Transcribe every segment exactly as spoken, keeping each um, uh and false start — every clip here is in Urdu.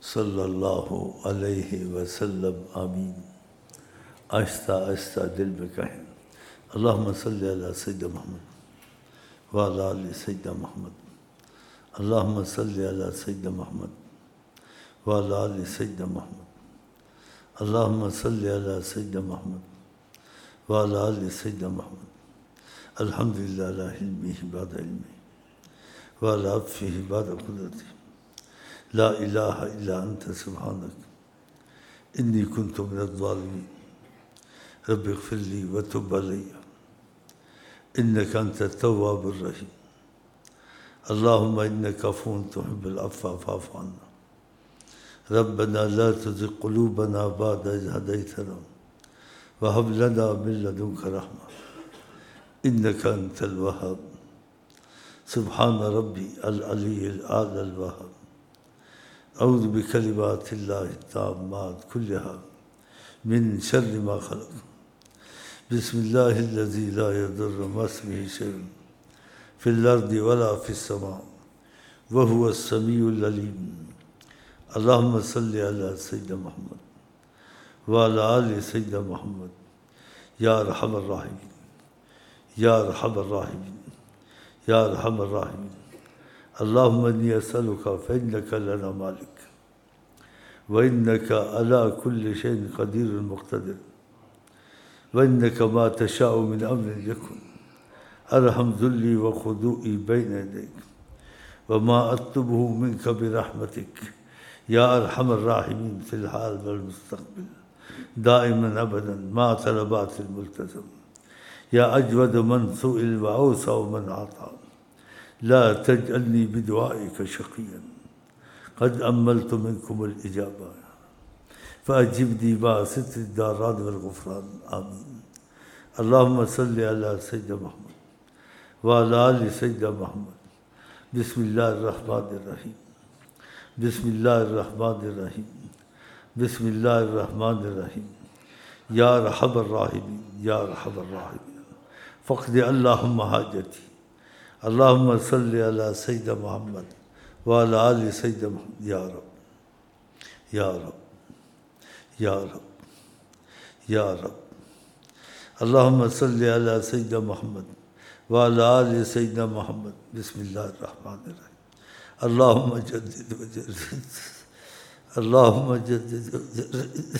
صلی اللہ علیہ وسلم آمین۔ آہستہ آہستہ دل میں کہیں اللہم صلی علی سیدنا محمد وعلی آل سیدنا محمد، اللہم صلی علی سیدنا محمد وعلی آل سیدنا محمد، اللہم صلی علی سیدنا محمد وعلی آل سیدنا محمد، الحمدللہ علی علمہ بعد علمہ وعلی عطفہ بعد قدرتہ، لا الہ الا انت سبحانک انی کنت من الظالمین، رب اغفر لی وتب علی انک انت التواب الرحیم، اللہم انک عفو تحب العفو فاعف عنا، ربنا لا تزغ قلوبنا بعد اذ ہدیتنا وہب لنا من لدنک رحمہ انک انت الوہاب، سبحان ربی العلی الاعلی الوہاب، اعوذ بکلمات اللہ التامات کلہا من شر ما خلق، بسم اللہ الذی لا یضر مع اسمہ شیء فی الارض ولا فی السماء وہو السمیع العلیم، اللہم صلی علی سیدنا محمد وعلی آل سیدنا محمد، یا ارحم الراحمین یا ارحم الراحمین یا ارحم الراحمین، اللہم انی اسألک فإنک لنا مالک وإنک علی کل شیء قدیر مقتدر وإنک ما تشاء من امر یکن، ارحم ذلی وخضوعی بین یدیک وما اطلبہ منک برحمتک یا ارحم الراحمین فی الحال والمستقبل دائما ابدا مع طلبات الملتزم، یا اجود من سئل واوسع من عطا، لا تجعلنی بدعائک شقیا قد املت منکم الاجابہ فاجبنی مع ستر الدارات والغفران آمین، اللہم صلی علی سیدنا محمد وعلی آل سیدنا محمد، بسم اللہ الرحمن الرحیم بسم اللہ الرحمن الرحیم بسم اللہ الرحمن الرحیم، یا ارحم الراحمین یا ارحم الراحمین، فقد اللہم حاجتی، اللہم صلی علی سیدنا محمد وعلی آل سیدنا محمد، یا رب یا رب یا رب یا رب، اللہم صلی علی سیدنا محمد وعلی آل سیدنا محمد، بسم اللہ الرحمن الرحیم، اللہم جدد وجدد اللہم جدد وجدد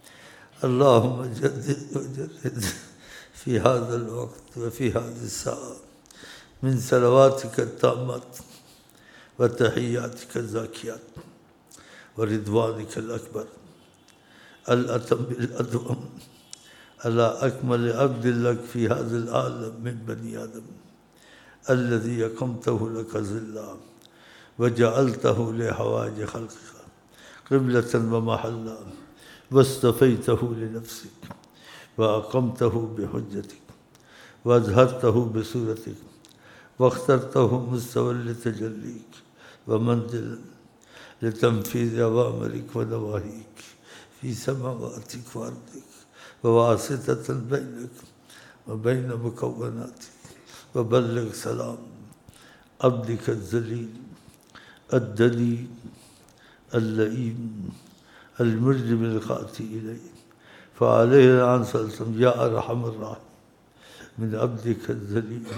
اللہم جدد وجدد فی هذا الوقت وفی هذه الساعة من صلواتک التامات وتحیاتک الزاکیات ورضوانک الأکبر الأتم الأدوم على أكمل عبد لك في هذا العالم من بني آدم الذي أقمته لك ظلا وجعلته لحوائج خلقك قبلة ومحلا واصطفيته لنفسك وأقمته بحجتك وأظهرته بصورتك واخترته مستوى لتجليك ومنزلا لتنفيذ أوامرك ونواهيك في سماواتك وأرضك وواسطة بينك وبين مكوناتك، وبلغ سلام عبدك الذليل الدليل اللئيم المجرم الخاطئ إليه، فعليه الآن صلى الله عليه وسلم يا أرحم الراحمين من عبدك الذليل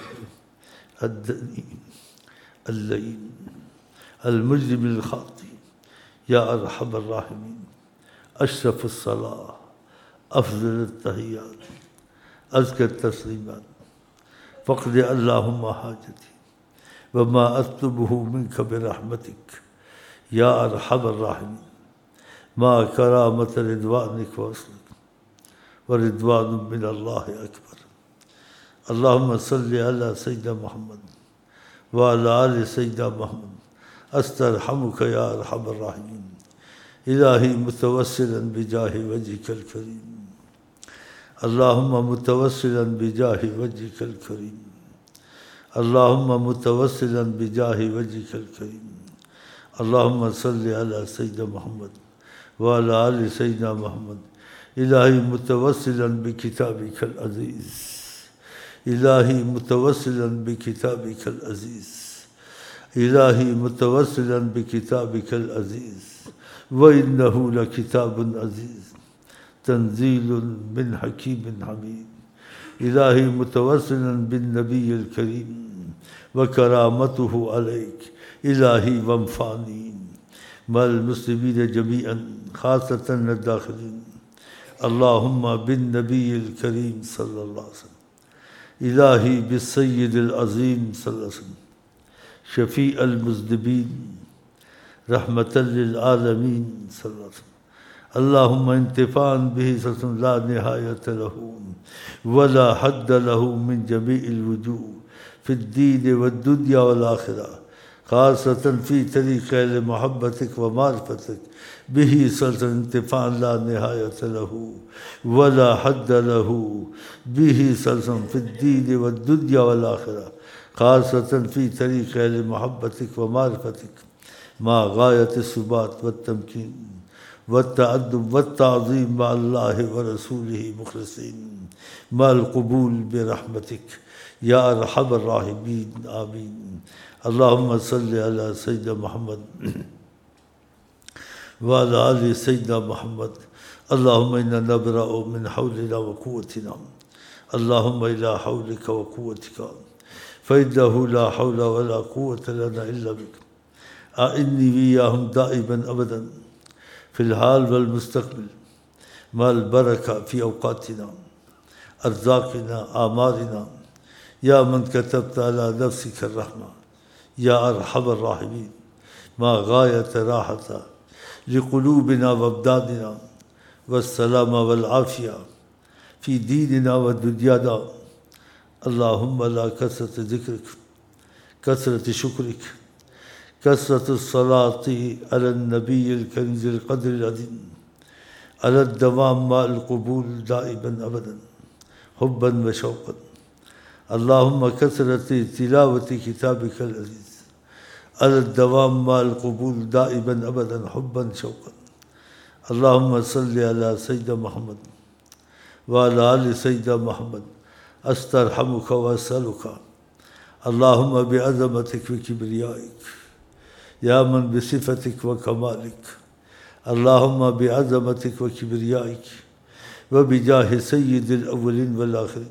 الدليل اللئيم المجرم الخاطئ، يا أرحم الراحمين، اشرف الصلاة افضل التحیات ازکی التسلیمات، فقد اللہم حاجتی وما اطلبہ منک برحمتک یا ارحم الراحمین، ما کرامت رضوانک واصلک ورضوان من اللہ اکبر، اللہم صلی علی سیدنا محمد وعلی آل سیدنا محمد، استرحمک یا ارحم الراحمین، الہی متوسلا بجاہ وجہک الکریم، اللہم متوسلا بجاہ وجہک الکریم، اللہم متوسلا بجاہ وجہک الکریم، اللہم صلی علی سیدنا محمد وعلی آل سیدنا محمد، الہی متوسلا بکتابک العزیز، الہی متوسلا بکتابک العزیز، الہی متوسلا بکتابک العزیز وإنه لكتاب عزيز تنزيل من حكيم حميد. إلهي متوسلا بالنبي الكريم وكرامته عليك إلهي وانفعني مع المسلمين جميعا خاصة الداخلين. اللهم بالنبي الكريم صلى الله عليه وسلم. إلهي بالسيد العظيم صلى الله عليه وسلم شفيع المذنبين رحمة للعالمين صلى الله عليه وسلم. اللهم انتفاعا به صلى الله عليه وسلم لا نهاية له ولا حد له من جميع الوجوه في الدين والدنيا والآخرة، خاصة في طريق محبتك ومعرفتك به صلى الله عليه وسلم انتفاعا لا نهاية له ولا حد له به صلى الله عليه وسلم في الدين والدنيا والآخرة، خاصة في طريق محبتك ومعرفتك مع غاية الثبات والتمكين والتأدب والتعظيم مع الله ورسوله مخلصين مع القبول برحمتك يا أرحم الراحمين. آمين. اللهم صل على سيدنا محمد وعلى آل سيدنا محمد. اللهم إنا نبرأ من حولنا وقوتنا اللهم إلى حولك وقوتك فإنه لا حول ولا قوة لنا إلا بك. أعني وإياهم دائما أبدا في الحال والمستقبل مع البركة في أوقاتنا أرزاقنا أعمارنا يا من كتبت على نفسك الرحمة يا أرحم الراحمين مع غاية راحة لقلوبنا وأبداننا والسلام والعافية في ديننا ودنيانا. اللهم لا كثرة ذكرك كثرة شكرك كثرة الصلاة على النبي الكريم ذي القدر العظيم على الدوام مع القبول دائما أبدا حبا وشوقا. اللهم كثرة تلاوة كتابك العزيز على الدوام مع القبول دائما أبدا حبا شوقا. اللهم صل على سيدنا محمد وعلى آل سيدنا محمد. أسترحمك وأسألك اللهم بعظمتك وكبريائك يا من بصفتك وكمالك، اللهم بعظمتك وكبريائك وبجاه سيد الأولين والآخرين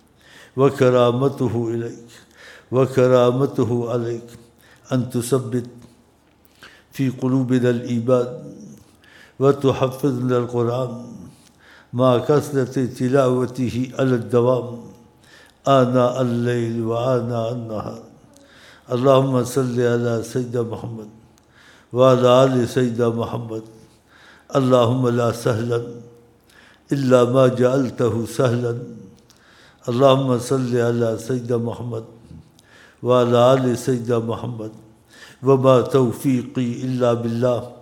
وكرامته إليك وكرامته عليك أن تثبت في قلوبنا الإيمان وتحفظنا القرآن مع كثرة تلاوته على الدوام آناء الليل وآناء النهار. اللهم صل على سيدنا محمد وعلى آل سيدنا محمد. اللهم لا سهلا إلا ما جعلته سهلا. اللهم صل على سيدنا محمد وعلى آل سيدنا محمد. وما توفيقي إلا بالله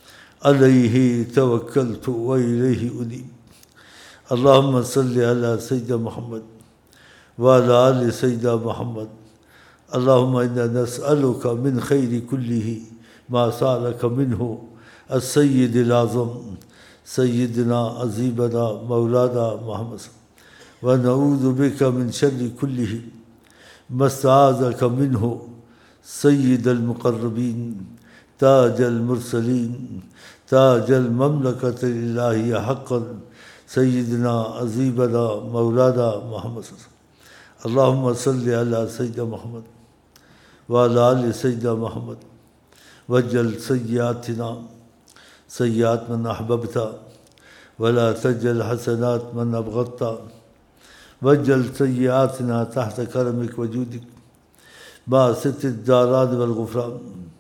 عليه توكلت وإليه أنيب. اللهم صل على سيدنا محمد وعلى آل سيدنا محمد. اللهم إنا نسألك من خير كله ما سألك منه السيد الأعظم سيدنا عظيمنا مولانا محمد، ونعوذ بك من شر كله ما استعاذك منه سيد المقربين تاج المرسلين تاج المملكة الإلهية حقا سيدنا عظيمنا مولانا محمد. اللهم صل على سيدنا محمد وعلى آل سيدنا محمد. وجل سيئاتنا سيئات من أحببت ولا تجل حسنات من أبغضت. وجل سيئاتنا تحت كرمك وجودك مع ست الداران والغفران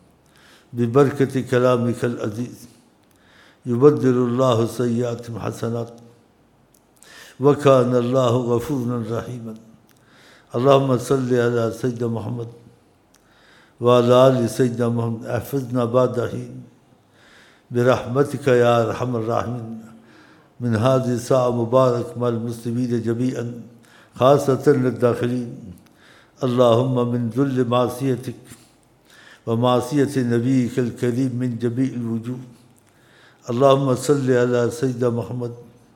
ببركة كلامك العزيز. يبدل الله سيئاتهم حسنات وكان الله غفورا رحيما. اللهم صل على سيدنا محمد وعلى آل سيدنا محمد. احفظنا بعد حين برحمتك يا أرحم الراحمين من هذه الساعة مبارك مع المسلمين جميعا خاصة للداخلين. اللهم من ذل معصيتك ومعصية نبيك الكريم من جميع الوجوه. اللهم صل على سيدنا محمد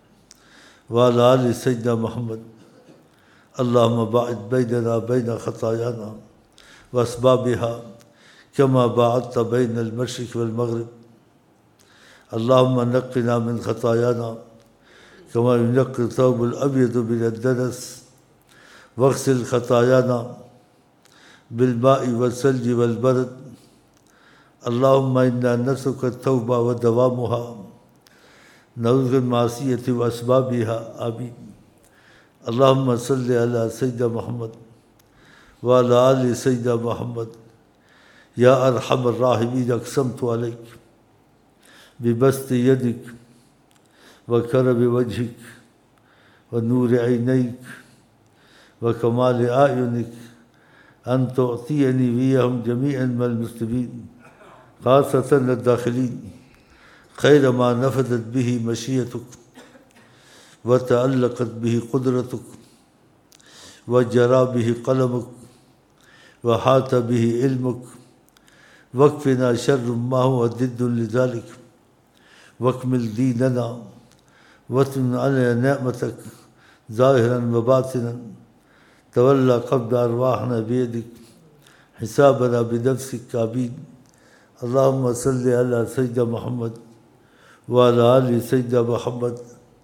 وعلى آل سيدنا محمد. اللهم باعد بيننا بين خطايانا وأسبابها كما باعدت بين المشرق والمغرب. اللهم نقنا من خطايانا كما ينقي الثوب الأبيض من الدنس واغسل خطايانا بالماء والثلج والبرد. اللهم إنا نسألك التوبة ودوامها نعوذ من المعصية وأسبابها. آمين. اللهم صل على سيدنا محمد وعلى آل سيدنا محمد. يا أرحم الراحمين أقسمت عليك ببسط يدك وكرم وجهك ونور عينيك وكمال أعينك أن تعطيني وياهم جميعا من المسلمين خاصة الداخلين خير ما نفذت به مشيئتك وتعلقت به قدرتك وجرى به قلمك وحاط به علمك واكفنا شر ما هو ضد لذلك واكمل ديننا واتم علينا نعمتك ظاهرا وباطنا تولى قبض أرواحنا بيدك حسابنا بنفسك. آمين. اللهم صل على سيدنا محمد وعلى آل سيدنا محمد.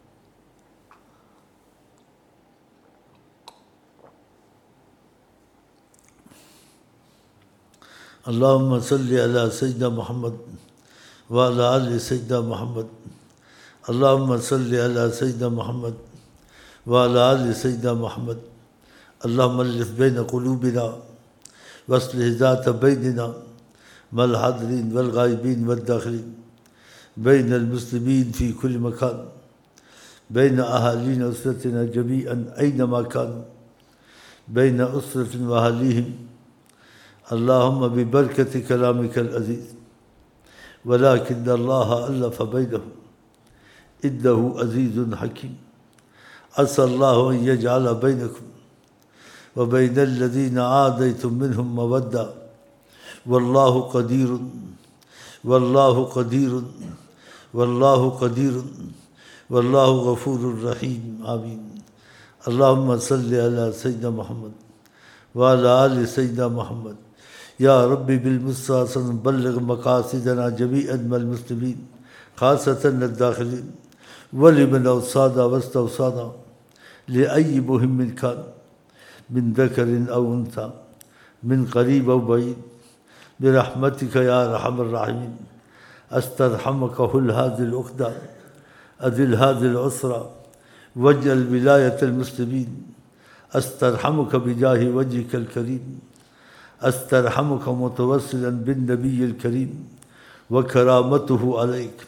اللهم صل على سيدنا محمد وعلى آل سيدنا محمد. اللهم صل على سيدنا محمد وعلى آل سيدنا محمد. اللهم الف بين قلوبنا واصلح ذات بيننا مع الحاضرين والغائبين والداخلين بين المسلمين في كل مكان بين أهالينا أسرتنا جميعا أينما كانوا بين أسرة وأهاليهم. اللهم ببركة كلامك العزيز ولكن الله ألف بينهم إنه عزيز حكيم. عسى الله أن يجعل بينكم وبين الذين عاديتم منهم مودة والله قدير والله قدير والله قدير والله غفور رحيم. آمين. اللهم صل على سيدنا محمد وعلى آل سيدنا محمد. يا ربي بالمصطفى بلغ مقاصدنا جميعا من المسلمين خاصة الداخلين ولمن أوصانا واستوصانا لأي مهم كان من ذكر أو أنثى من قريب أو بعيد برحمتك يا أرحم الراحمين. أسترحمك هل هذه العقدة أذل هذه العسرة واجعل ولاية المسلمين. أسترحمك بجاه وجهك الكريم. أسترحمك متوسلا بالنبي الكريم وكرامته عليك.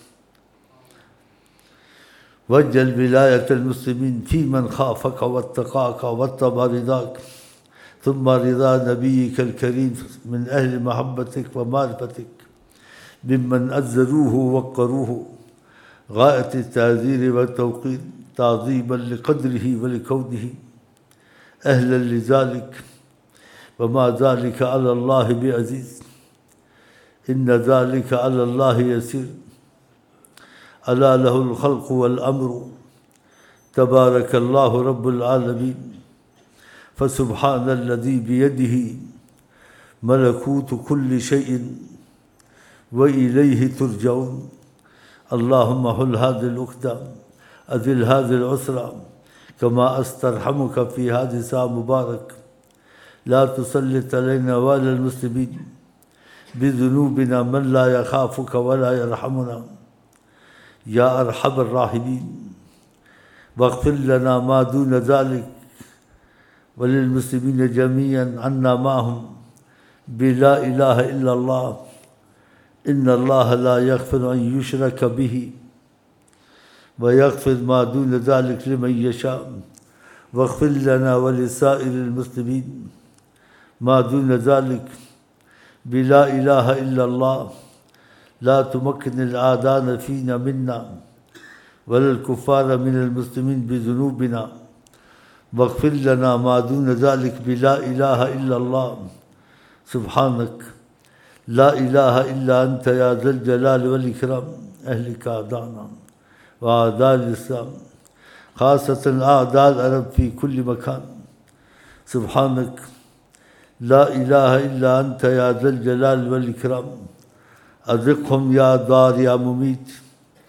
واجعل ولاية المسلمين في من خافك واتقاك واتبع رضاك ثم رضا نبيك الكريم من أهل محبتك ومعرفتك ممن أزروه ووقروه غاية التعذير والتوقير تعظيما لقدره ولكونه أهلا لذلك وما ذلك على الله بعزيز. إن ذلك على الله يسير. ألا له الخلق والأمر تبارك الله رب العالمين. فسبحان الذي بيده ملكوت كل شيء وإليه ترجعون. اللهم هل هذه العقدة أذل هذه العسرة كما أسترحمك في هذه الساعة مبارك. لا تسلط علينا وعلى المسلمين بذنوبنا من لا يخافك ولا يرحمنا يا أرحم الراحمين. واغفر لنا ما دون ذلك وللمسلمين جميعا عنا معهم بلا إله إلا الله. إن الله لا يغفر أن يشرك به ويغفر ما دون ذلك لمن يشاء. واغفر لنا ولسائر المسلمين ما دون ذلك بلا إله إلا الله. لا تمكن الأعداء فينا منا ولا الكفار من المسلمين بذنوبنا. واغفر لنا ما دون ذلك بلا إله إلا الله. سبحانك لا إله إلا أنت يا ذا الجلال والإكرام. أهلك أعداءنا وأعداء الإسلام خاصة أعداء العرب في كل مكان. سبحانك لا إله إلا أنت يا ذا الجلال والإكرام. أذقهم يا دار يا مميت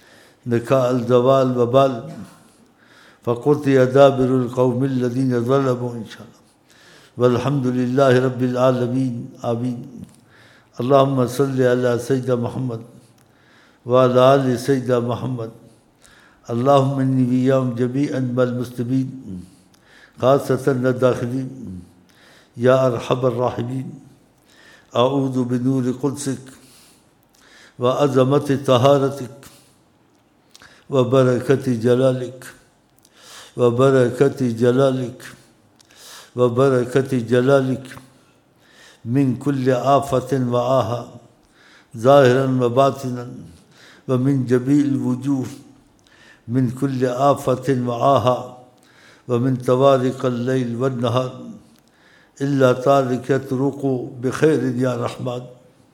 نكاء الزوال وبال فقطع دابر القوم الذين ظلموا إن شاء الله والحمد لله رب العالمين آمين. اللهم صل على سيدنا محمد وعلى آل سيدنا محمد. اللهم إني وياهم جميعا مع المسلمين خاصة الداخلين يا أرحم الراحمين. أعوذ بنور قدسك وعظمة طهارتك وبركة جلالك وبركة جلالك وبركة جلالك من كل آفة وآها ظاهرا وباطنا ومن جميع الوجوه من كل آفة وآها ومن طوارق الليل والنهار إلا طارق يطرق بخير يا رحمن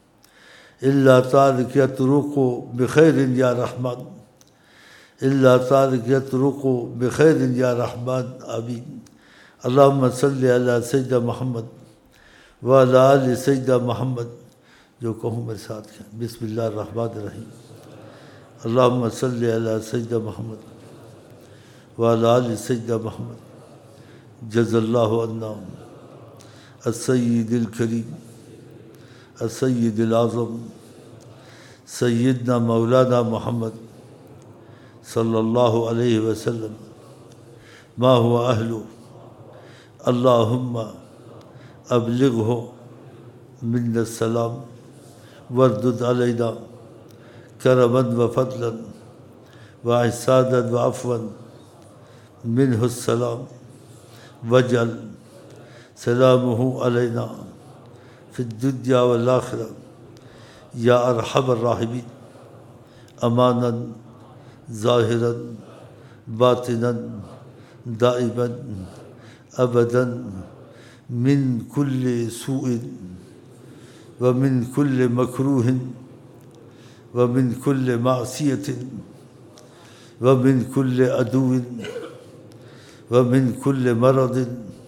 إلا طارق يطرق بخير يا رحمن إلا طارق يطرق بخير يا رحمن آمين. اللهم صل على سيدنا محمد وعلى آل سيدنا محمد. جو کہوں میرے ساتھ کہیں بسم اللہ الرحمن الرحیم. اللهم صل على سيدنا محمد وعلى آل سيدنا محمد. جزا الله عنا السيد الكريم السيد الأعظم سيدنا مولانا محمد صلى الله عليه وسلم ما هو أهله. اللهم أبلغه منا السلام واردد علينا كرما وفضلا وإحسانا وعفوا منه السلام واجعل سلامه علينا في الدنيا والآخرة يا أرحم الراحمين. أمانا ظاهرا باطنا دائما أبدا من كل سوء ومن كل مكروه ومن كل معصية ومن كل عدو ومن كل مرض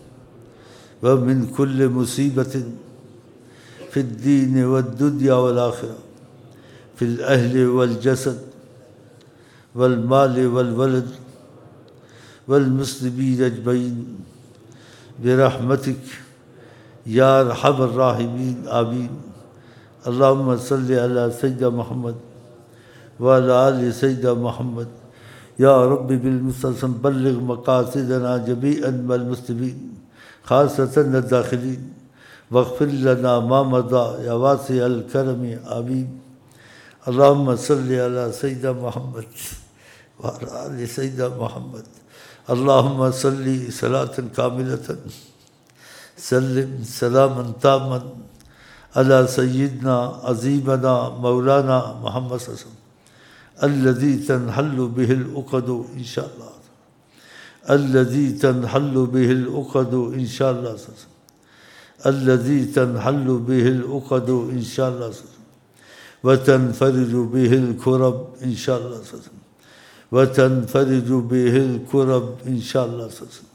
ومن كل مصيبة في الدين والدنيا والآخرة في الأهل والجسد والمال والولد والمسلمين أجمعين برحمتك يا أرحم الراحمين آمين. اللهم صل على سيدنا محمد وعلى آل سيدنا محمد. يا رب بالمصطفى بلغ مقاصدنا جميعا مع المسلمين خاصة الداخلين واغفر لنا ما مضى يا واسع الكرم آمين. اللهم صل على سيدنا محمد وعلى آل سيدنا محمد. اللهم صل صلاة كاملة سلم سلاما تاما على سيدنا عظيمنا مولانا محمد صلى الله عليه وسلم الذي تنحل به العقد إن شاء الله الذي تنحل به العقد إن شاء الله الذي تنحل به العقد إن شاء الله وتنفرج به الكرب إن شاء الله وتنفرج به الكرب إن شاء الله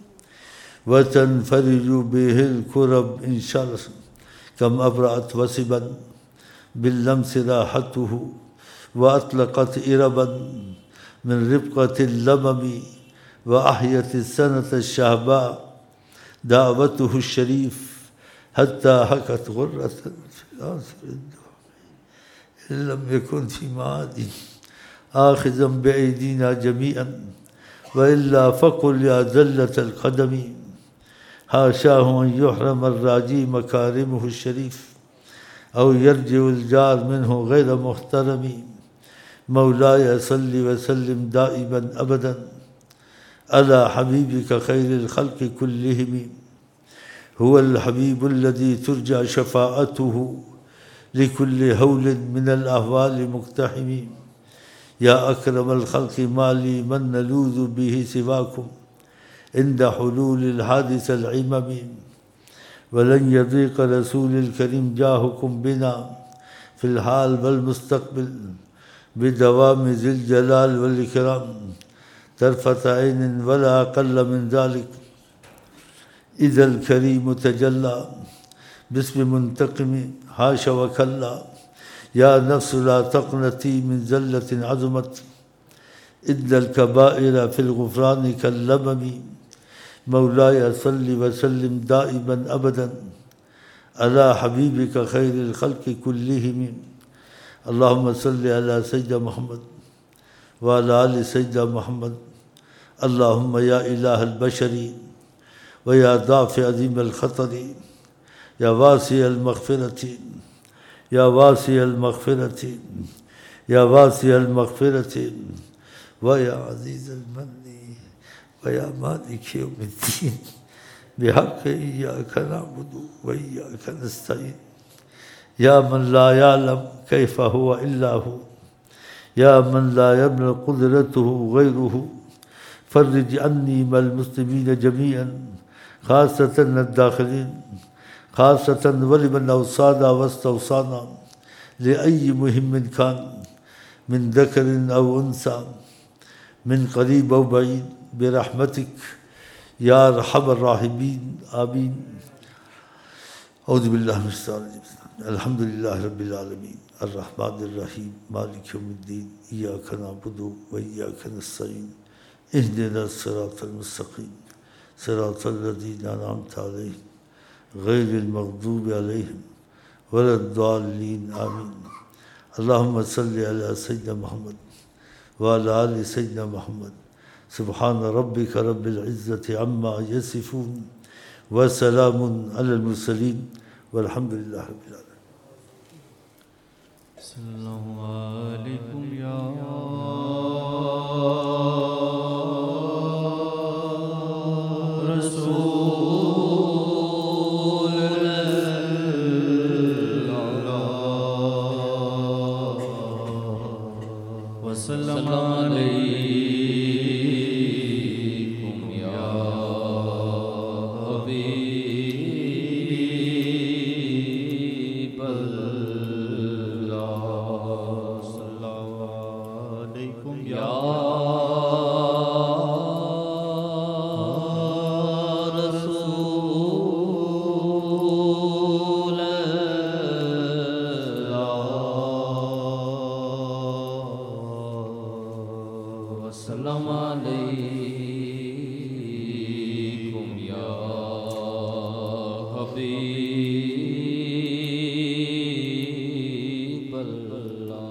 وتنفرج به الكرب إن شاء الله. كم أبرأت وسبا باللمس راحته وأطلقت إربا من ربقة اللمم وأحيت السنة الشهباء دعوته الشريف حتى حكت غرة في آخر الدعاء إن لم يكن في معادي آخذا بأيدينا جميعا وإلا فقل يا ذلة القدم حاشاه أن يحرم الراجي مكارمه الشريف أو يرجع الجار منه غير محترم. مولاي صل وسلم دائما أبدا على حبيبك خير الخلق كلهم. هو الحبيب الذي ترجى شفاعته لكل هول من الأهوال مقتحم. يا أكرم الخلق ما لي من نلوذ به سواكم عند حلول الحادث العمم. ولن يضيق رسول الكريم جاهكم بنا في الحال والمستقبل بدوام ذي الجلال والإكرام طرفة عين ولا أقل من ذلك. إذا الكريم تجلى باسم منتقم حاش وكلا. يا نفس لا تقنتي من زلة عظمت إن الكبائر في الغفران كاللمم مولاي صل وسلم دائما أبدا على حبيبك خير الخلق كلهم اللهم صل على سيدنا محمد وعلى آل سيدنا محمد اللهم يا إله البشر ويا دافع عظيم الخطر يا واسع المغفرة يا واسع المغفرة يا واسع المغفرة ويا عزيز المن ويا مالك يوم الدين بحق إياك نعبد وإياك نستعين يا من لا يعلم كيف هو إلا هو يا من لا يملك قدرته غيره فرج عني مع المسلمين جميعا خاصة الداخلين خاصة ولمن أوصانا واستوصانا لأي مهم كان من ذكر أو أنثى من قريب أو بعيد برحمتك يا أرحم الراحمين آمين. أعوذ بالله من الشيطان الرجيم. الحمد لله رب العالمين الرحمن الرحيم مالك يوم الدين إياك نعبد وإياك نستعين اهدنا الصراط المستقيم صراط الذين أنعمت عليهم غير المغضوب عليهم ولا الضالين آمين. اللهم صل على سيدنا محمد وعلى آل سيدنا محمد سبحان ربك رب العزة عما يصفون وسلام على المرسلين والحمد لله رب العالمين. صلی اللہ علیکم یا رسول اللہ وسلم علیکم یا حبیب اللہ صلی اللہ علیکم یا السلام علیکم یا حبیب اللہ.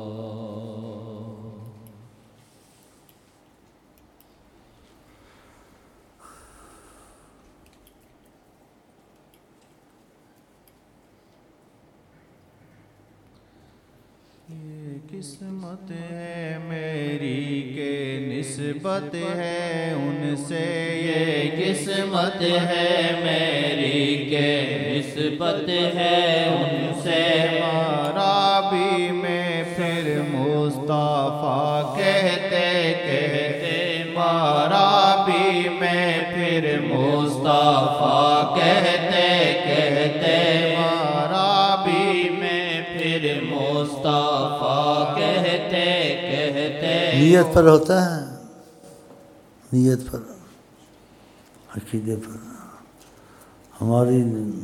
یہ قسمت ہے میری کہ نسبت ہے ان سے یہ قسمت ہے میری کہ نسبت ہے ان سے ہمارا بھی میں پھر مصطفیٰ کہتے کہتے ہمارا بھی میں پھر مصطفیٰ کہتے کہتے ہمارا بھی میں پھر مصطفیٰ کہتے کہتے. نیت پر ہوتا ہے نیت پر عقیدے پر. ہماری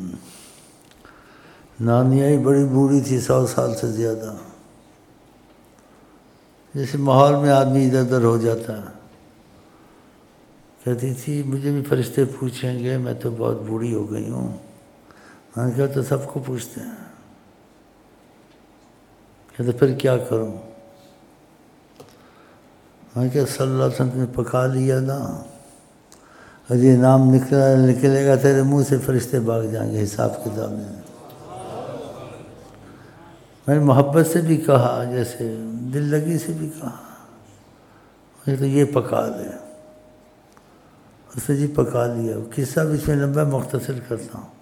نانیاں ہی بڑی بوڑھی تھی سو سال سے زیادہ. جیسے ماحول میں آدمی ادھر ادھر ہو جاتا ہے کہتی تھی مجھے بھی فرشتے پوچھیں گے میں تو بہت بوڑھی ہو گئی ہوں. میں نے کہا تو سب کو پوچھتے ہیں. کہتے پھر کیا کروں. میں کہا صلی اللہ علیہ وسلم نے پکا لیا نا اور یہ نام نکلا نکلے گا تیرے منہ سے فرشتے بھاگ جائیں گے حساب کتاب میں. میں نے محبت سے بھی کہا جیسے دل لگی سے بھی کہا میں تو یہ پکا لے. اس نے جی پکا لیا. قصہ بھی اس میں لمبا مختصر کرتا ہوں.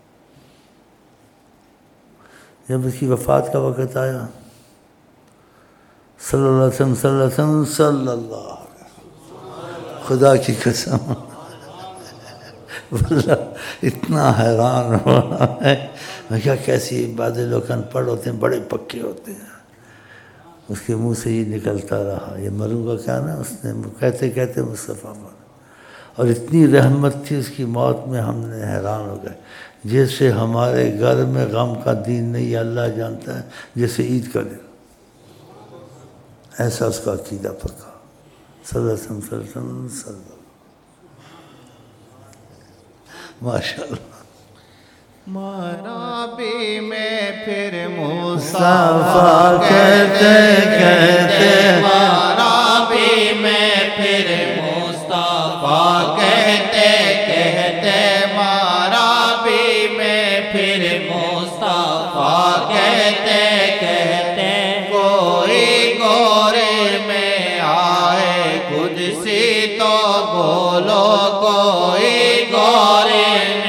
جب اس کی وفات کا وقت آیا صلی اللہ علیہ وسلم صلی اللہ علیہ وسلم صلی اللہ علیہ وسلم خدا کی قسم واللہ اتنا حیران ہو رہا ہے. میں کہا کیسی بعض لوگ ان پڑھ ہوتے ہیں بڑے پکے ہوتے ہیں. اس کے منہ سے یہ نکلتا رہا یہ مروں گا کیا نا. اس نے کہتے کہتے مصطفیٰ پر اور اتنی رحمت تھی اس کی موت میں ہم نے حیران ہو گئے. جیسے ہمارے گھر میں غم کا دین نہیں اللہ جانتا ہے جیسے عید کا دن. ایسا اس کا عقیدہ پکا صدا سن صدا سن صدا ماشاء اللہ مرابی میں پھر مصطفیٰ کہتے کہتے مرابی میں پھر مصطفیٰ کہتے کہتے مرابی میں پھر مصطفیٰ کہتے کہتے کوئی گورے میں آئے قدسی تو بولو کوئی گورے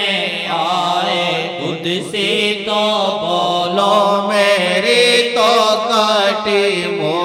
قدسی تو بولو میری تو کٹی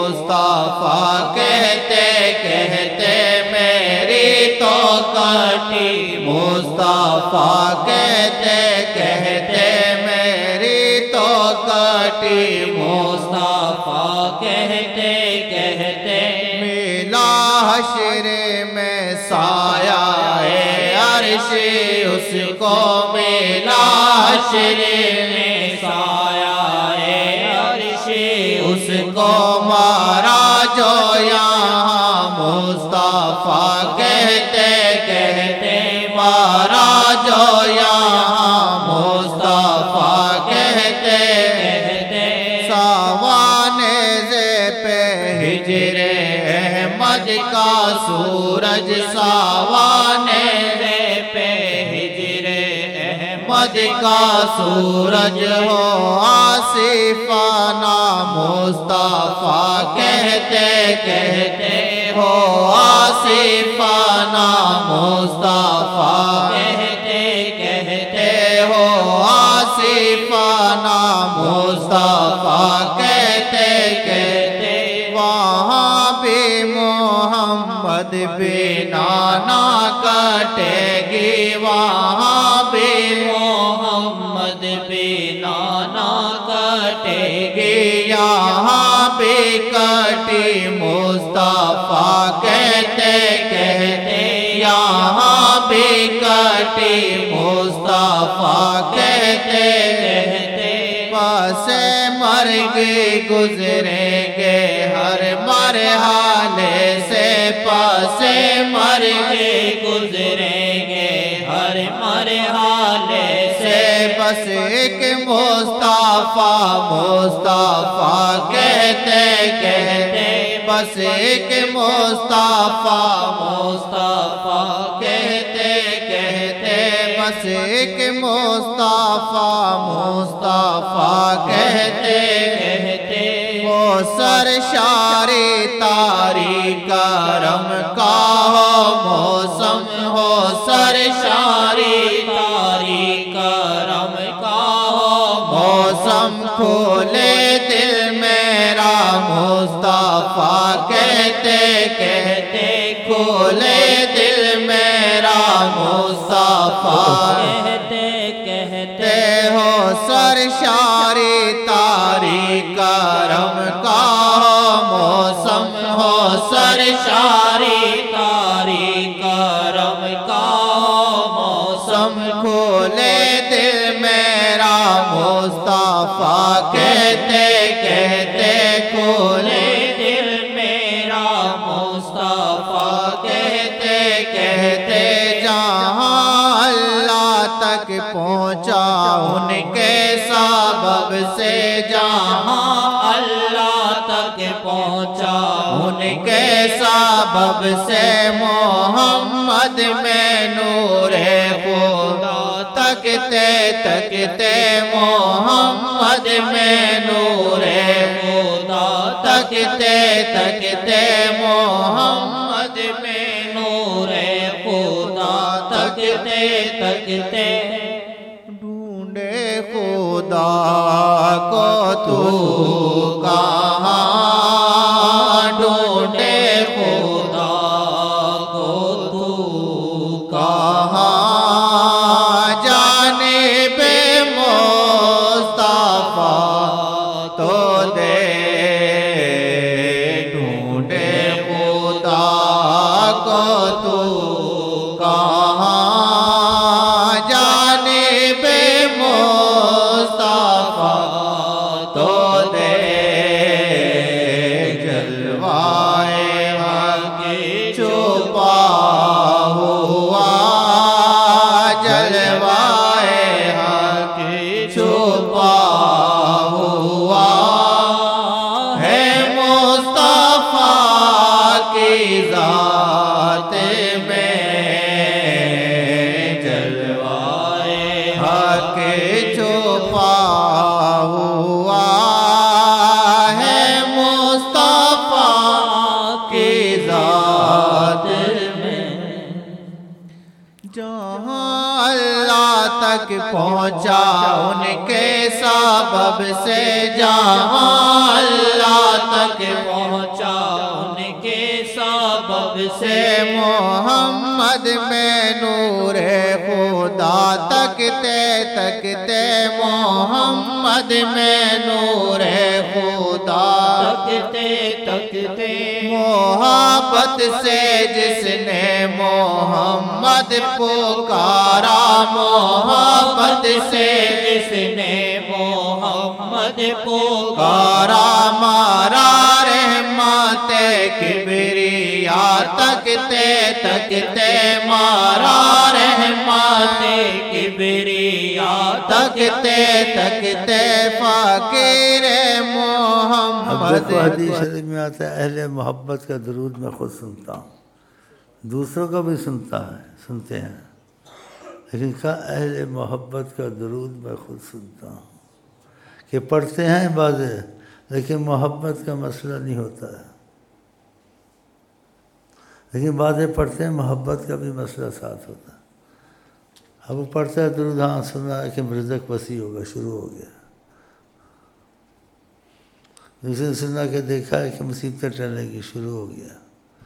مصطفیٰ کہتے کہتے میری تو کٹی مصطفیٰ کہتے کہتے میری تو کٹی مصطفیٰ کہتے کہتے ملا حشر میں سایہ عرش اس کو ملا حشر میں سایہ عرش اس کو مارا جو یہاں مصطفیٰ کہتے کہتے مارا جو یہاں مصطفیٰ کہتے کہتے ساوانے سے پہ ہجر احمد کا سورج ساوانے سے پہ ہجر احمد کا سورج ہو آصفانہ مصطفیٰ کہتے کہتے ہو آصفانہ مصطفیٰ کہتے کہتے ہو آصفانہ مصطفیٰ کہتے کہتے وہاں بھی محمد بنا نہ کٹے گی وہاں بھی محمد بنا نہ کٹے گی یہاں بھی کٹی مصطفیٰ کہتے کہتے یہاں بھی کٹی مصطفیٰ کہتے کہتے پس مرگ گزریں گے ہر مرحلے سے پس مرگ گزریں گے ہر مرحلے سے بس ایک مصطفیٰ مصطفیٰ کہتے کہتے بس ایک مصطفیٰ مصطفیٰ کہتے کہتے بس ایک مصطفیٰ مصطفیٰ کہتے کہتے وہ سرشاری تاریک کرم کا ہو موسم ہو سرشاری تاریک کرم کا ہو موسم کھولے دل میرا مصطفیٰ کہتے کہتے کھولے دل میرا مصطفیٰ کہتے کہتے ہو سرشاری تاریک کرم کا ہو موسم ہو سرشاری تاریک کرم کا ہو موسم کھولے دل میرا مصطفیٰ کہتے کہتے کھولے دل میرا مصطفیٰ کہتے کہتے جہاں اللہ تک پہنچا ان کے سبب سے جہاں اللہ تک پہنچا ان کے سبب سے محمد میں نور خدا تکتے تکتے محمد میں نور خدا تکتے تکتے محمد میں نور خدا تکتے تکتے ڈھونڈے خدا کو تو کہاں ڈھونڈے خدا کو تو کہاں جانب مصطفیٰ تو دے ڈھونڈے خدا کو تو کہاں جانب مصطفیٰ تو دے جلوائے حق پہنچا ان کے سبب سے جہاں، اللہ تک پہنچا ان کے سبب سے محمد میں نور خدا، تکتے تکتے محمد میں نور خدا، تکتے تکتے محبت سے جس نے محمد پکارا، محبت سے جس نے محمد پکارا، مارا رحمت کبریا، تکتے تکتے مارا رحمت کبریا، تکتے تکتے فقیر محمد۔ حدیث شریف میں آتا ہے اہل محبت کا درود میں خود سنتا ہوں، دوسروں کا بھی سنتا ہے سنتے ہیں، لیکن کہا اہل محبت کا درود میں خود سنتا ہوں، کہ پڑھتے ہیں بعض، لیکن محبت کا مسئلہ نہیں ہوتا ہے، لیکن بعضیں پڑھتے ہیں محبت کا بھی مسئلہ ساتھ ہوتا ہے۔ اب وہ پڑھتا ہے درود، ہاں سنا ہے کہ رزق وسیع ہوگا، شروع ہو گیا۔ دوسرے نے سنا کہ دیکھا ہے کہ مصیبتیں ٹلنے گی، شروع ہو گیا۔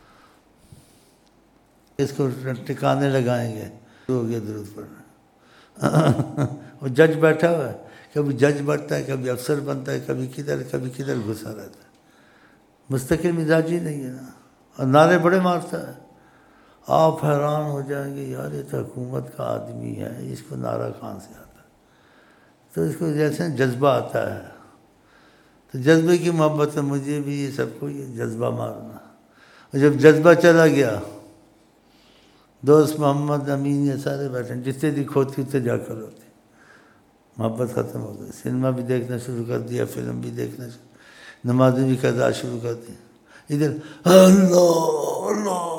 اس کو ٹکانے لگائیں گے، شروع ہو گیا درود پڑھنا۔ وہ جج بیٹھا ہوا ہے، کبھی جج بنتا ہے، کبھی افسر بنتا ہے، کبھی کدھر کبھی کدھر گھسا رہتا ہے، مستقل مزاجی نہیں ہے نا، اور نعرے بڑے مارتا ہے۔ آپ حیران ہو جائیں گے، یار یہ تو حکومت کا آدمی ہے، اس کو نعرہ کہاں سے آتا ہے؟ تو اس کو جیسے جذبہ آتا ہے، تو جذبے کی محبت ہے، مجھے بھی یہ سب کو یہ جذبہ مارنا۔ اور جب جذبہ چلا گیا، دوست محمد امین یہ سارے بیٹھے، جتنے دکھ ہوتی اتنے جا کر ہوتی، محبت ختم ہو گئی۔ سنیما بھی دیکھنا شروع کر دیا، فلم بھی دیکھنا شروع، نمازیں بھی قضا شروع کر دی، ادھر اللہ اللہ،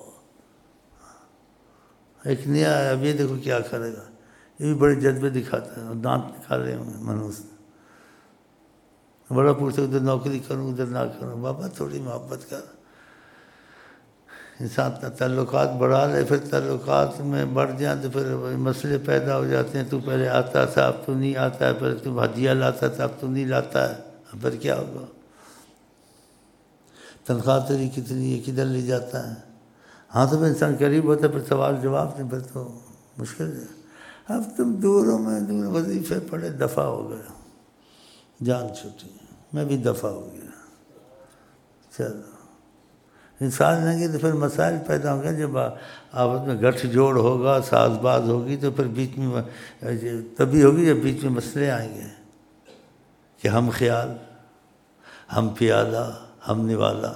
ایک نیا ہے، اب یہ دیکھو کیا کرے گا، یہ بھی بڑے جذبے دکھاتا ہے، اور دانت نکال رہے ہوں منوس، بڑا پوچھتے ادھر نوکری کروں ادھر نہ کروں، بابا تھوڑی محبت کر۔ انسان اپنا تعلقات بڑھا لے، پھر تعلقات میں بڑھ جائیں تو پھر مسئلے پیدا ہو جاتے ہیں، تو پہلے آتا تھا اب تو نہیں آتا ہے، پہلے تو ہدیہ لاتا تھا اب تو نہیں لاتا ہے، اب پھر کیا ہوگا؟ تنخواہ تیری کتنی ہے، کدھر لے جاتا ہے؟ ہاں تو پھر انسان قریب ہوتا ہے، پھر سوال جواب نہیں، پھر تو مشکل ہے۔ اب تم دوروں میں دور وظیفے پڑے، دفع ہو گئے، جان چھوٹی، میں بھی دفع ہو گیا، چلو انسان رہیں گے تو پھر مسائل پیدا ہوں گے، جب آپس میں گٹھ جوڑ ہوگا، ساز باز ہوگی، تو پھر بیچ میں تبھی ہوگی جب بیچ میں مسئلے آئیں گے کہ ہم خیال، ہم پیالہ، ہم نوالا۔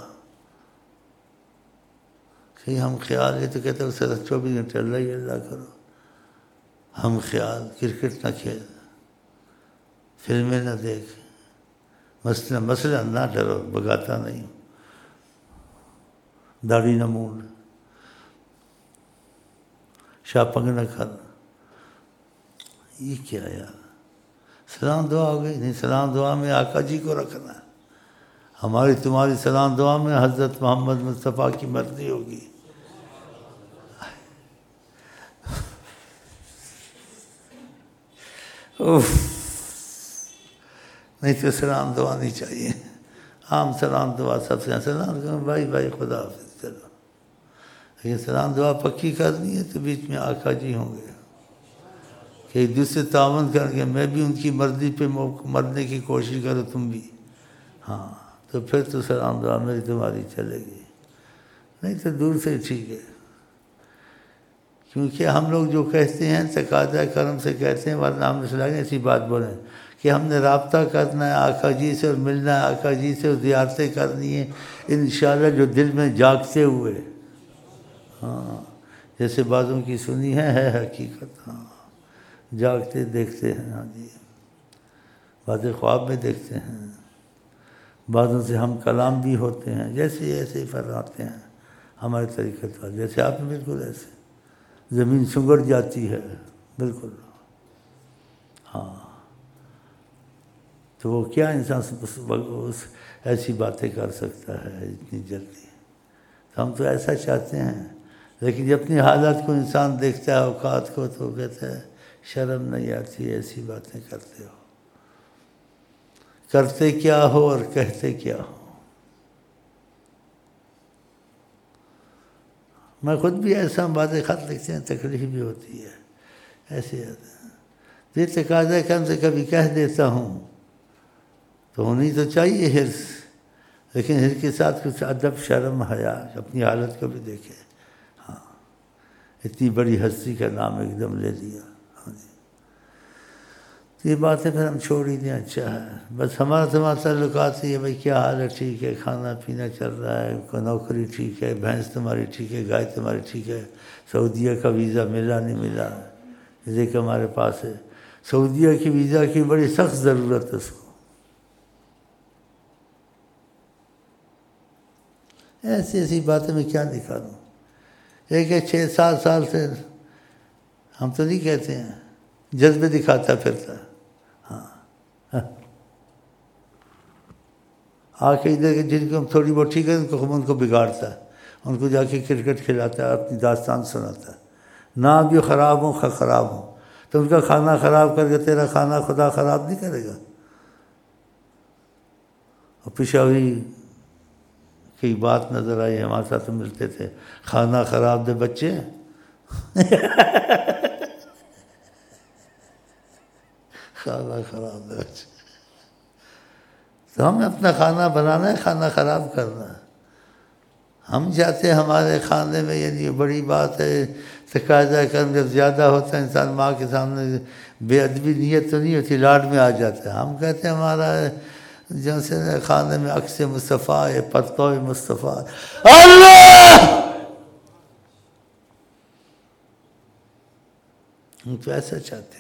کہ ہم خیال یہ تو کہتے ہیں اسے چوبیس گھنٹے اللہ ہی اللہ کرو، ہم خیال کرکٹ نہ کھیل، فلمیں نہ دیکھ، مسئلہ مسئلہ نہ ڈرو، بگاتا نہیں، داڑھی نہ مونڈ، شاپنگ نہ کر، یہ کیا یار؟ سلام دعا ہو گئی؟ نہیں، سلام دعا میں آقا جی کو رکھنا ہے، ہماری تمہاری سلام دعا میں حضرت محمد مصطفیٰ کی مرضی ہوگی۔ اوف، نہیں تو سلام دعا نہیں چاہیے، عام سلام دعا سب سے سلام دعا بھائی بھائی خدا حافظ چلو، لیکن سلام دعا پکی کرنی ہے تو بیچ میں آقا جی ہوں گے کہ ایک دوسرے تعاون کر کے، میں بھی ان کی مرضی پہ مرنے کی کوشش کروں، تم بھی، ہاں تو پھر تو سلام دعا میری تمہاری چلے گی، نہیں تو دور سے ٹھیک ہے۔ کیونکہ ہم لوگ جو کہتے ہیں تقاضا کرم سے کہتے ہیں، ورنہ ہم نے ایسی بات بولیں کہ ہم نے رابطہ کرنا ہے آقا جی سے اور ملنا ہے آقا جی سے اور زیارتیں کرنی ہیں انشاءاللہ جو دل میں جاگتے ہوئے، ہاں جیسے بعضوں کی سنی ہے ہے حقیقت، ہاں جاگتے دیکھتے ہیں، ہاں جی بعض خواب میں دیکھتے ہیں، بعضوں سے ہم کلام بھی ہوتے ہیں، جیسے ایسے ہی فرماتے ہیں ہمارے طریقت پر، جیسے آپ نے بالکل ایسے زمین سنگڑ جاتی ہے بالکل، ہاں تو وہ کیا انسان اس ایسی باتیں کر سکتا ہے اتنی جلدی؟ تو ہم تو ایسا چاہتے ہیں، لیکن جب اپنی حالت کو انسان دیکھتا ہے اوقات کو تو کہتا ہے شرم نہیں آتی ایسی باتیں کرتے ہو؟ کرتے کیا ہو اور کہتے کیا ہو؟ میں خود بھی ایسا باتیں خط لکھتے ہیں تکلیف بھی ہوتی ہے، ایسے یہ تقاضا ہے کہ ہم سے کبھی کہہ دیتا ہوں تو ہونی تو چاہیے حرص، لیکن حرص کے ساتھ کچھ ادب شرم حیا، اپنی حالت کو بھی دیکھے۔ ہاں اتنی بڑی ہستی کا نام ایک دم لے لیا، ہاں جی تو یہ باتیں پھر ہم چھوڑ ہی دیں، اچھا ہے بس ہمارا تمہارا تعلقات ہی ہے، بھائی کیا حال ہے، ٹھیک ہے، کھانا پینا چل رہا ہے، کوئی نوکری ٹھیک ہے، بھینس تمہاری ٹھیک ہے، گائے تمہاری ٹھیک ہے، سعودیہ کا ویزا ملا نہیں ملا، ویزے کہ ہمارے پاس ہے، سعودیہ کی ویزا کی بڑی سخت ضرورت ہے اس کو۔ ایسی ایسی باتیں میں کیا دکھا دوں؟ ایک ہے چھ سات سال سے ہم تو نہیں کہتے ہیں، جذبے دکھاتا پھرتا ہے، ہاں آ کے ادھر کے جن کو ہم تھوڑی بہت ٹھیک ہے ان کو ان کو بگاڑتا ہے، ان کو جا کے کرکٹ کھلاتا ہے، اپنی داستان سناتا ہے، نہ بھی خراب ہوں خراب ہوں تو ان کا کھانا خراب کر کے تیرا کھانا خدا خراب نہیں کرے گا۔ اور پشاوری کی بات نظر آئی، ہمارے ساتھ ملتے تھے، کھانا خراب دے بچے کھانا خراب دے بچے، تو ہمیں اپنا کھانا بنانا ہے، کھانا خراب کرنا ہے؟ ہم چاہتے ہیں ہمارے کھانے میں، یعنی بڑی بات ہے تقاضا کرم جب زیادہ ہوتا ہے انسان ماں کے سامنے بے ادبی نیت تو نہیں ہوتی، لاڈ میں آ جاتا ہے۔ ہم کہتے ہیں ہمارا جیسے کھانے میں عکس مصطفیٰ ہے، پرتو مصطفیٰ، اللہ ہم تو ایسا چاہتے ہیں،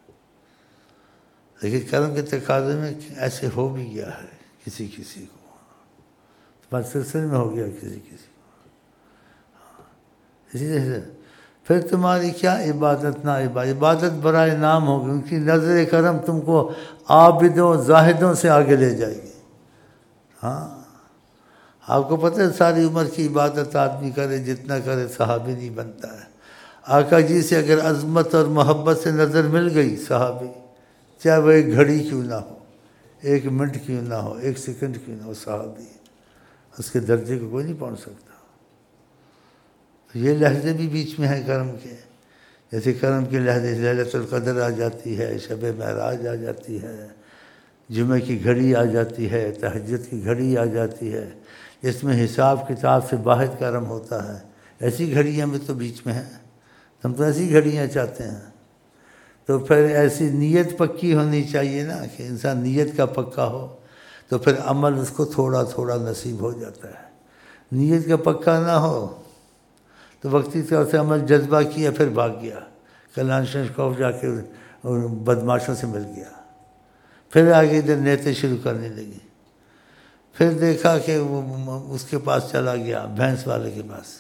لیکن کرم کے تقاضے میں ایسے ہو بھی گیا ہے کسی کسی کو، تمہارے سلسلے میں ہو گیا کسی کسی کو، اسی طرح پھر تمہاری کیا عبادت نہ عبادت، عبادت برائے نام ہوگی، ان کی نظر کرم تم کو عابدوں زاہدوں سے آگے لے جائے گی۔ ہاں آپ کو پتہ ہے ساری عمر کی عبادت آدمی کرے جتنا کرے صحابی نہیں بنتا ہے۔ آقا جی سے اگر عظمت اور محبت سے نظر مل گئی صحابی، چاہے وہ ایک گھڑی کیوں نہ ہو، ایک منٹ کیوں نہ ہو، ایک سیکنڈ کیوں نہ ہو، صحابی اس کے درجے کو کوئی نہیں پہنچ سکتا۔ تو یہ لحظے بھی بیچ میں ہیں کرم کے، جیسے کرم کے لحظے لیلۃ القدر آ جاتی ہے، شب معراج آ جاتی ہے، جمعہ کی گھڑی آ جاتی ہے، تہجد کی گھڑی آ جاتی ہے، جس میں حساب کتاب سے باہر کرم ہوتا ہے۔ ایسی گھڑیاں بھی تو بیچ میں ہیں، ہم تو ایسی گھڑیاں چاہتے ہیں۔ تو پھر ایسی نیت پکی ہونی چاہیے نا کہ انسان نیت کا پکا ہو تو پھر عمل اس کو تھوڑا تھوڑا نصیب ہو جاتا ہے۔ نیت کا پکا نہ ہو تو وقتی طور سے عمل جذبہ کیا پھر بھاگ گیا، کلانشنکوف جا کے بدماشوں سے مل گیا، پھر آگے ادھر نیتیں شروع کرنے لگی، پھر دیکھا کہ وہ اس کے پاس چلا گیا، بھینس والے کے پاس،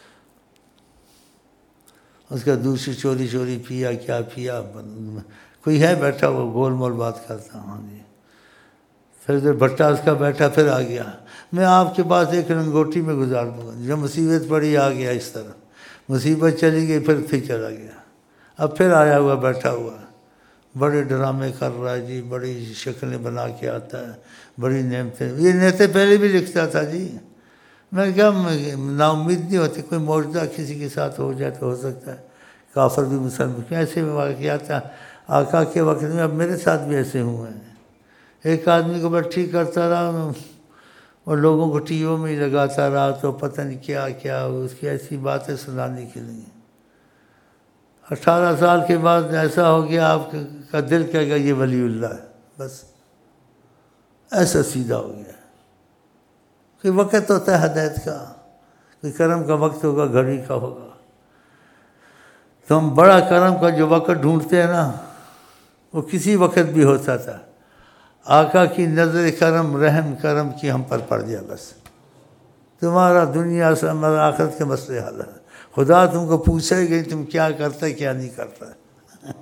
اس کا دوسری چوری چوری پیا، کیا پیا، کوئی ہے بیٹھا وہ گول مول بات کرتا، ہاں جی، پھر ادھر بھٹا اس کا بیٹھا، پھر آ گیا، میں آپ کے پاس ایک لنگوٹی میں گزار دوں گا، جب مصیبت پڑی آ گیا، اس طرح مصیبت چلی گئی پھر پھر چلا گیا، اب پھر آیا ہوا بیٹھا ہوا، بڑے ڈرامے کر رہا ہے جی، بڑی شکلیں بنا کے آتا ہے، بڑی نعمتیں، یہ نعمتیں پہلے بھی لکھتا تھا جی، میں کیا نا امید نہیں ہوتی، کوئی معجزہ کسی کے ساتھ ہو جائے تو ہو سکتا ہے، کافر بھی مسلمان، ایسے واقعات آقا کے وقت میں اب میرے ساتھ بھی ایسے ہوئے ہیں، ایک آدمی کو بس ٹھیک کرتا رہا اور لوگوں کو ٹی ویوں میں ہی لگاتا رہا تو پتہ نہیں کیا کیا اس کی ایسی باتیں سنانے کے لیے، اٹھارہ سال کے بعد ایسا ہو گیا آپ کا دل کہے گا یہ ولی اللہ ہے، بس ایسا سیدھا ہو گیا۔ کوئی وقت ہوتا ہے ہدایت کا، کوئی کرم کا وقت ہوگا، گھڑی کا ہوگا، تو ہم بڑا کرم کا جو وقت ڈھونڈتے ہیں نا وہ کسی وقت بھی ہوتا تھا، آقا کی نظر کرم رحم کرم کی ہم پر پڑ گیا، بس تمہارا دنیا سے ہمارا آخرت کے مسئلے حل ہے، خدا تم کو پوچھے گئی تم کیا کرتا ہے کیا نہیں کرتا ہے۔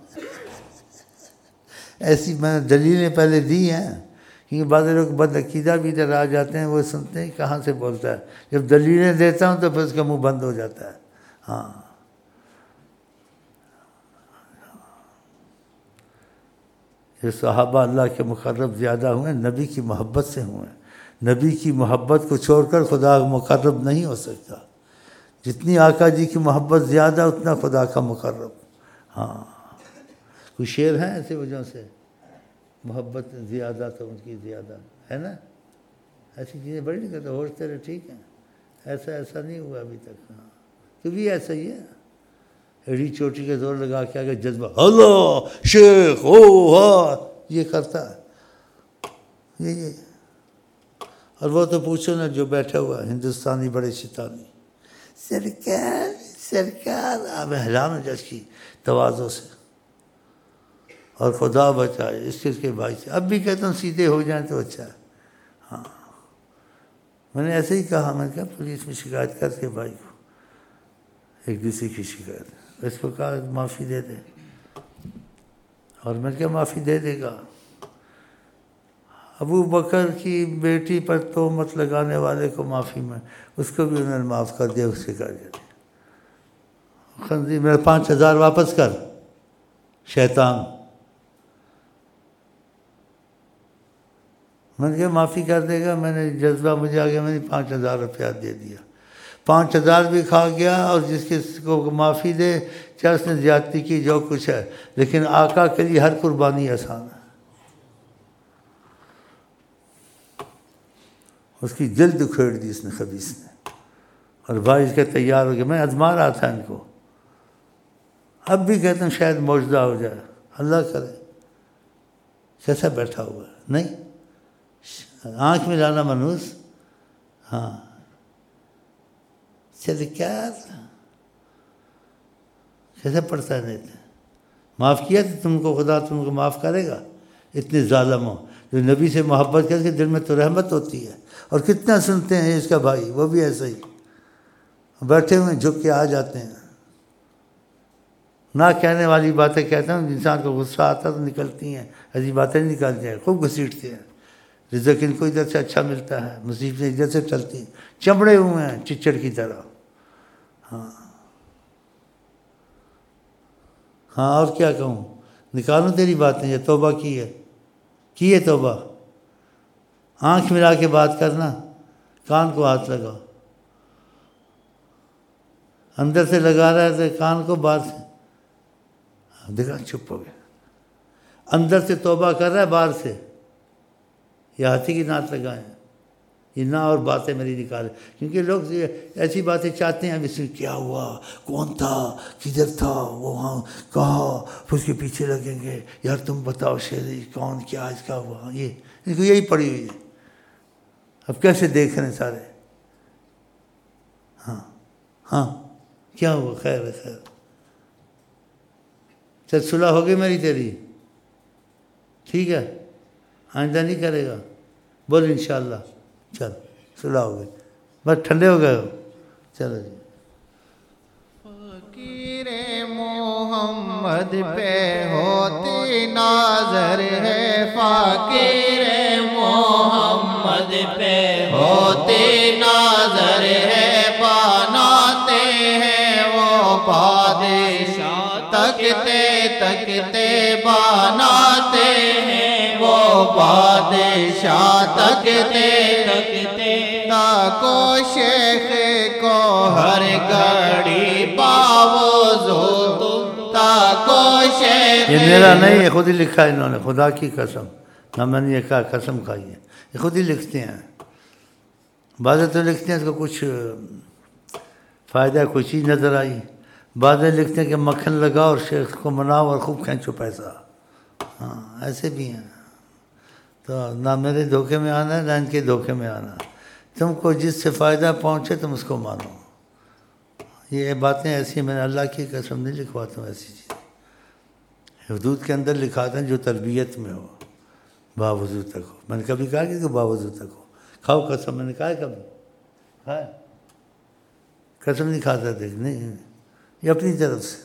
ایسی میں نے دلیلیں پہلے دی ہیں، کیونکہ بعض لوگ بد عقیدہ بھی ادھر آ جاتے ہیں، وہ سنتے ہیں کہاں سے بولتا ہے، جب دلیلیں دیتا ہوں تو پھر اس کا منہ بند ہو جاتا ہے۔ ہاں یہ صحابہ اللہ کے مقرب زیادہ ہوئے نبی کی محبت سے ہوئے. نبی کی محبت کو چھوڑ کر خدا مقرب نہیں ہو سکتا. جتنی آقا جی کی محبت زیادہ اتنا خدا کا مقرب. ہاں کوئی شعر ہیں ایسے وجہ سے محبت زیادہ تو ان کی زیادہ ہے نا. ایسی چیزیں بڑی نہیں کرتے. ہوش تیرے ٹھیک ہیں. ایسا ایسا نہیں ہوا ابھی تک. ہاں تو بھی ایسا ہی ہے. ایڑی چوٹی کے زور لگا کے آگے جذبہ اللہ شیخ او ہاں یہ کرتا ہے. یہ یہ اور وہ تو پوچھو نا جو بیٹھا ہوا ہندوستانی بڑے شیطانی سرکار سرکار اب حیران جس کی تواضع سے. اور خدا بچائے اس چیز کے بھائی سے. اب بھی کہتا ہوں سیدھے ہو جائیں تو اچھا ہے. ہاں میں نے ایسے ہی کہا. میں نے کہا پولیس میں شکایت کر کے بھائی کو ایک ڈی سی کی شکایت اس کو کہا معافی دے دے. اور میں نے کہا معافی دے دے گا. ابو بکر کی بیٹی پر تہمت لگانے والے کو معافی میں اس کو بھی انہوں نے معاف کر دیا. اس سے کہا جاتا خنزیر میرا پانچ ہزار واپس کر شیطان. میں نے کہا معافی کر دے گا. میں نے جذبہ مجھے آ گیا. میں نے پانچ ہزار روپیہ دے دیا. پانچ ہزار بھی کھا گیا. اور جس کس کو معافی دے چاہے اس نے زیادتی کی جو کچھ ہے لیکن آقا کے لیے ہر قربانی آسان ہے. اس کی جلد کھوڑ دی اس نے خبیث نے. اور بھائی اس کے تیار ہو گیا. میں آزما رہا تھا ان کو. اب بھی کہتے ہیں شاید معجزہ ہو جائے. اللہ کرے. کیسا بیٹھا ہوا ہے نہیں آنکھ میں لانا منوس. ہاں سرکار کیسے پڑھتا ہے. نہیں معاف کیا تو تم کو خدا تم کو معاف کرے گا. اتنے ظالم ہو جو نبی سے محبت کر کے دل میں تو رحمت ہوتی ہے. اور کتنا سنتے ہیں اس کا بھائی وہ بھی ایسا ہی بیٹھے ہوئے جھک کے آ جاتے ہیں. نہ کہنے والی باتیں کہتے ہیں. انسان کو غصہ آتا تو نکلتی ہیں. ایسی باتیں نہیں نکالتی ہیں. خوب گھسیٹتے ہیں. رزق ان کو ادھر سے اچھا ملتا ہے. مصیبتیں ادھر سے چلتی ہیں. چمڑے ہوئے ہیں چچڑ کی طرح. ہاں ہاں اور کیا کہوں. نکالوں تیری باتیں. یہ توبہ کی ہے کی ہے توبہ. آنکھ ملا کے بات کرنا. کان کو ہاتھ لگا. اندر سے لگا رہا ہے تو کان کو باہر سے دیکھا چپ ہو گیا. اندر سے توبہ کر رہا ہے باہر سے یہ ہاتھی کی نعت لگائیں. یہ نہ اور باتیں میری نکالے. کیونکہ لوگ ایسی باتیں چاہتے ہیں. اب اس میں کیا ہوا کون تھا کدھر تھا وہاں کہا پھر اس کے پیچھے لگیں گے. یار تم بتاؤ شیری کون کیا اس کا ہوا. یہ ان کو یہی پڑی ہوئی ہے. اب کیسے دیکھ رہے ہیں سارے. ہاں ہاں کیا ہوا خیر ہے خیر. چل صلح ہو گئی میری تیری ٹھیک ہے. آئندہ نہیں کرے گا بول انشاءاللہ. چل صلح ہو گئی بس ٹھنڈے ہو گئے ہو. چلو جی. فقیر محمد پہ ہوتی نظر ہے. فقیر محمد پہ ہوتی نظر ہے. بناتے ہیں وہ بادشاہ تکتے تکتے بناتے ہیں وہ بادشاہ تکتے تکتے تاکو شیخ کو ہر گھڑی باوضو تم تاکو شیخ. یہ میرا نہیں ہے خود ہی لکھا ہے انہوں نے. خدا کی قسم نہ میں نے یہ کہا قسم کھائی ہے. یہ خود ہی لکھتے ہیں. بعض تو لکھتے ہیں اس کو کچھ فائدہ کوئی چیز نظر آئی. بعض لکھتے ہیں کہ مکھن لگاؤ اور شیخ کو مناؤ اور خوب کھینچو پیسہ. ہاں ایسے بھی ہیں. تو نہ میرے دھوکے میں آنا ہے نہ ان کے دھوکے میں آنا. تم کو جس سے فائدہ پہنچے تم اس کو مانو. یہ باتیں ایسی میں نے اللہ کی قسم نہیں لکھواتا ہوں. ایسی چیز حدود کے اندر لکھاتے ہیں جو تربیت میں ہو. باوضو تک ہو. میں نے کبھی کہا کہ باوضو تک ہو. کھاؤ قسم میں نے کہا ہے کبھی کھائے قسم نہیں کھاتا. دیکھ نہیں یہ اپنی طرف سے.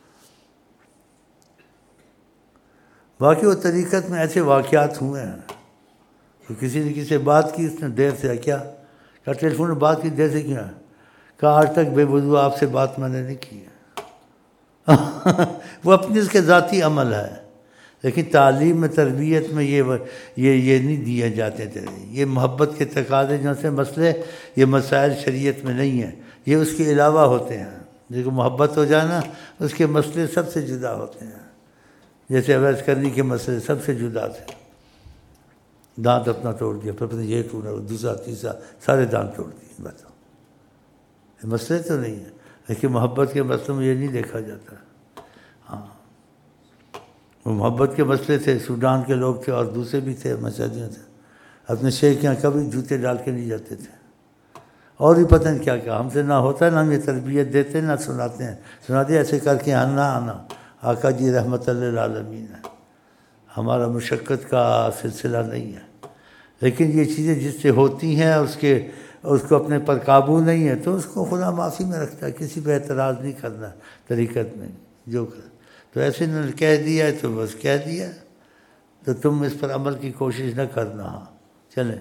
باقی وہ طریقت میں ایسے واقعات ہوئے ہیں کہ کسی نے کسی سے بات کی اس نے دیر سے کیا کہا ٹیلی فون میں بات کی دیر سے کیا کہا آج تک بے وضو آپ سے بات میں نے نہیں کی ہے. وہ اپنی اس کے ذاتی عمل ہے. لیکن تعلیم میں تربیت میں یہ یہ یہ نہیں دیے جاتے تھے. یہ محبت کے تقاضے جو سے مسئلے یہ مسائل شریعت میں نہیں ہیں, یہ اس کے علاوہ ہوتے ہیں. دیکھو محبت ہو جانا اس کے مسئلے سب سے جدا ہوتے ہیں. جیسے عویس کرنی کے مسئلے سب سے جدا تھے. دانت اپنا توڑ دیا, پھر پتہ یہ ٹوٹا, دوسرا تیسرا سارے دانت توڑ دیے. بتاؤ یہ مسئلے تو نہیں ہیں, لیکن محبت کے مسئلے میں یہ نہیں دیکھا جاتا. ہاں وہ محبت کے مسئلے تھے. سوڈان کے لوگ تھے اور دوسرے بھی تھے, مسجدیں تھے, اپنے شیخ یہاں کبھی جوتے ڈال کے نہیں جاتے تھے. اور بھی پتہ نہیں کیا کیا ہم سے نہ ہوتا ہے, نہ ہم یہ تربیت دیتے ہیں, نہ سناتے ہیں. سناتے ایسے کر کے آنا آنا. آقا جی رحمت اللہ عالمین ہے, ہمارا مشقت کا سلسلہ نہیں ہے. لیکن یہ چیزیں جس سے ہوتی ہیں اس کے اس کو اپنے پر قابو نہیں ہے تو اس کو خدا معافی میں رکھتا ہے. کسی پہ اعتراض نہیں کرنا طریقت میں جو کر. تو ایسے نے کہہ دیا ہے تو بس کہہ دیا, تو تم اس پر عمل کی کوشش نہ کرنا. ہاں چلیں.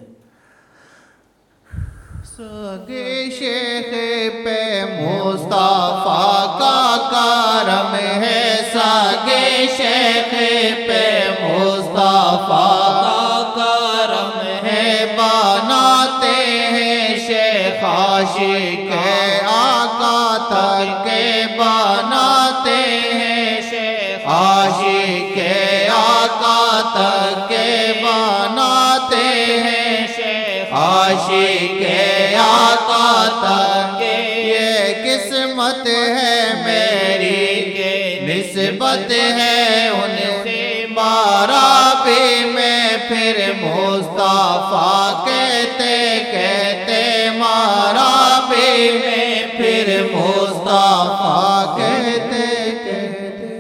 سگے شیخ پہ مصطفیٰ کا کرم ہے, سگے شیخ پہ مصطفیٰ کا کرم ہے. بناتے ہیں شیخ عاشق آقا تک کے, بناتے ہیں شیخ عاشق آقا تک کے, بناتے ہیں شیخ عاشق آقا تک. یہ قسمت ہے میری کہ نسبت ہے ان سے مارا بھی میں پھر مصطفیٰ کہتے کہتے مارا بھی میں پھر مصطفیٰ کہتے کہتے.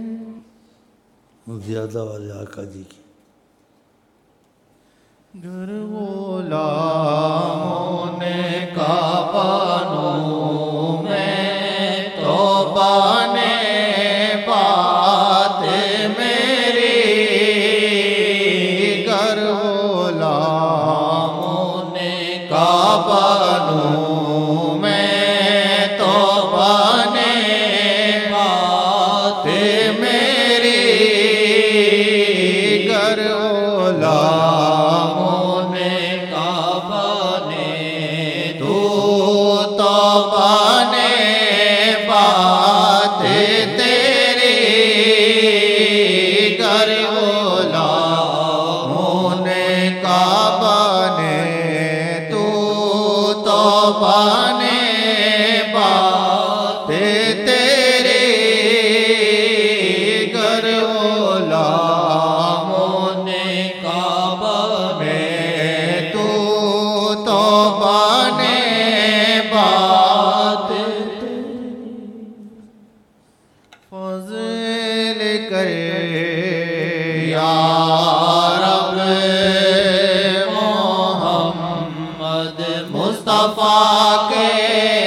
زیادہ والے آقا جی کی گر غلاموں نے کا بانو میں تو بانے بات میری. گر غلاموں نے کا بانو میں تو بانے بات میری. گر غلام مصطفیٰ کے